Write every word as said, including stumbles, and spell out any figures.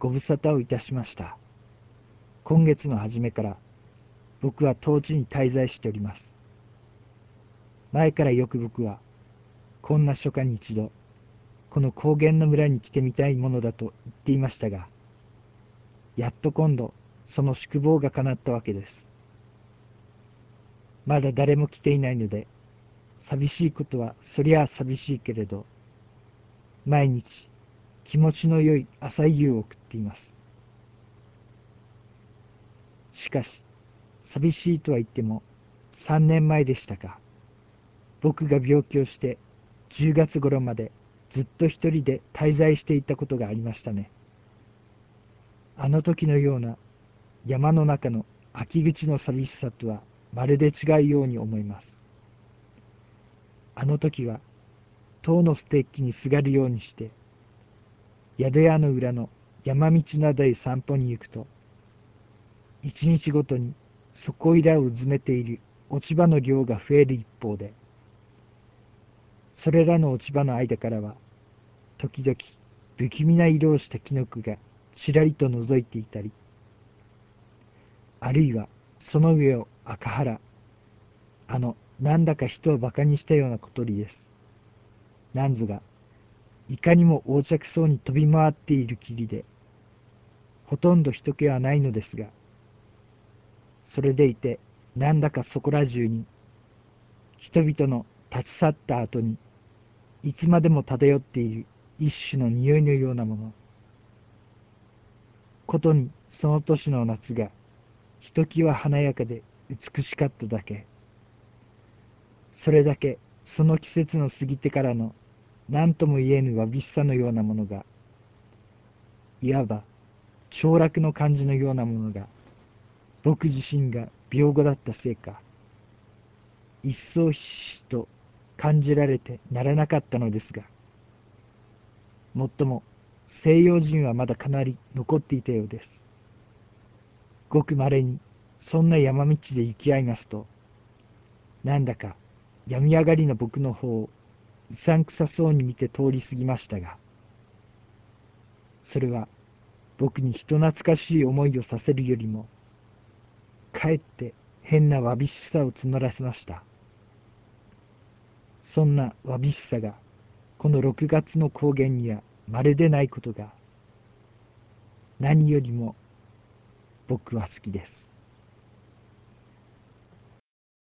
ご無沙汰をいたしました。今月の初めから僕は当地に滞在しております。前からよく僕はこんな初夏に一度この高原の村に来てみたいものだと言っていましたが、やっと今度その宿坊が叶ったわけです。まだ誰も来ていないので、寂しいことはそりゃあ寂しいけれど、毎日気持ちの良い朝夕を送っています。しかし寂しいとは言ってもさんねんまえでしたか、僕が病気をしてじゅうがつ頃までずっと一人で滞在していたことがありましたね。あの時のような山の中の秋口の寂しさとはまるで違うように思います。あの時は塔のステッキにすがるようにして宿屋の裏の山道などへ散歩に行くと、一日ごとにそこいらをうずめている落ち葉の量が増える一方で、それらの落ち葉の間からは時々不気味な色をしたキノコがちらりと覗いていたり、あるいはその上を赤原、あのなんだか人をバカにしたような小鳥です。なんぞがいかにも横着そうに飛び回っている霧で、ほとんど人気はないのですが、それでいてなんだかそこら中に人々の立ち去った後にいつまでも漂っている一種の匂いのようなもの。ことにその年の夏がひときわ華やかで美しかっただけ。それだけその季節の過ぎてからの何とも言えぬわびしさのようなものが、いわば凋落の感じのようなものが、僕自身が病後だったせいか、一層ひしひしと感じられてならなかったのですが、もっとも西洋人はまだかなり残っていたようです。ごくまれにそんな山道で行き合いますと、なんだか病み上がりの僕の方をうさんくさそうに見て通り過ぎましたが、それは僕に人懐かしい思いをさせるよりも、かえって変なわびしさを募らせました。そんなわびしさがこのろくがつの高原にはまるでないことが、何よりも僕は好きです。